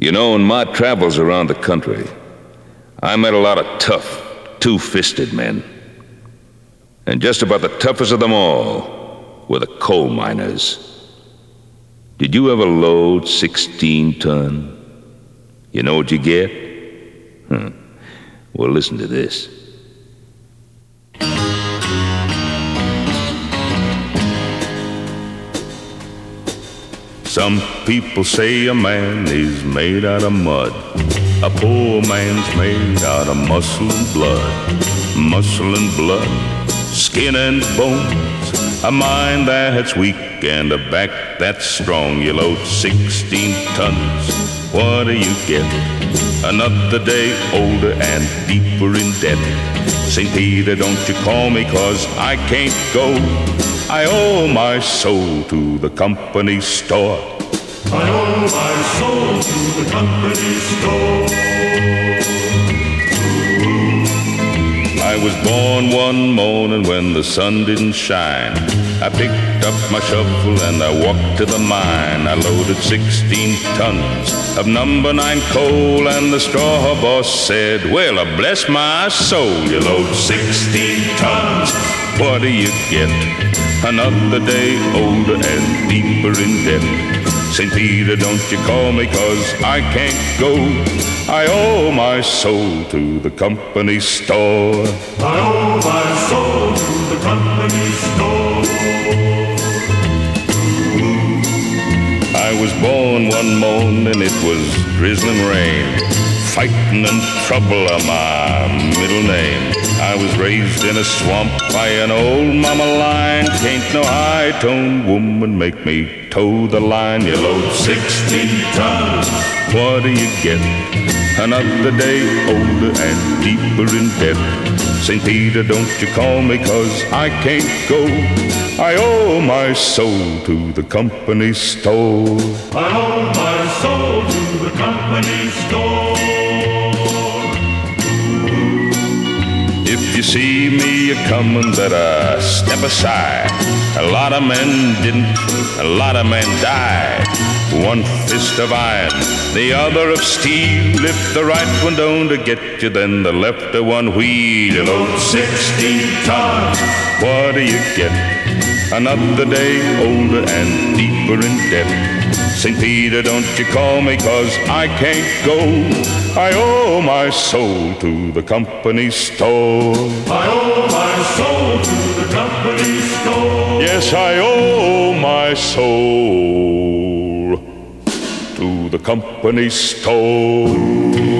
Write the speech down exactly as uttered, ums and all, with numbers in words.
You know, in my travels around the country, I met a lot of tough, two-fisted men. And just about the toughest of them all were the coal miners. Did you ever load sixteen ton? You know what you get? Huh. Well, listen to this. Some people say a man is made out of mud. A poor man's made out of muscle and blood. Muscle and blood, skin and bones. A mind that's weak and a back that's strong. You load sixteen tons. What do you get? Another day older and deeper in debt. Saint Peter, don't you call me, 'cause I can't go. I owe my soul to the company store. I owe my soul to the company store. I was born one morning when the sun didn't shine. I picked up my shovel and I walked to the mine. I loaded sixteen tons of number nine coal, and the straw boss said, well, bless my soul, you load sixteen tons. What do you get? Another day older and deeper in debt. Saint Peter, don't you call me, 'cause I can't go. I owe my soul to the company store. I owe my soul to the company store. I was born one morning, it was drizzling rain. Fighting and trouble are my middle name. I was raised in a swamp by an old mama line. Can't no high-toned woman make me toe the line. You load sixteen tons. What do you get? Another day older and deeper in debt. Saint Peter, don't you call me, 'cause I can't go. I owe my soul to the company store. I owe my soul to the company store. If you see me a-comin', better step aside. A lot of men didn't, a lot of men died. One fist of iron, the other of steel. If the right one don't get you, then the left one wheel. You load sixteen tons. What do you get? Another day older and deeper in debt. Saint Peter, don't you call me, 'cause I can't go. I owe my soul to the company store. I owe my soul to the company store. Yes, I owe my soul to the company store.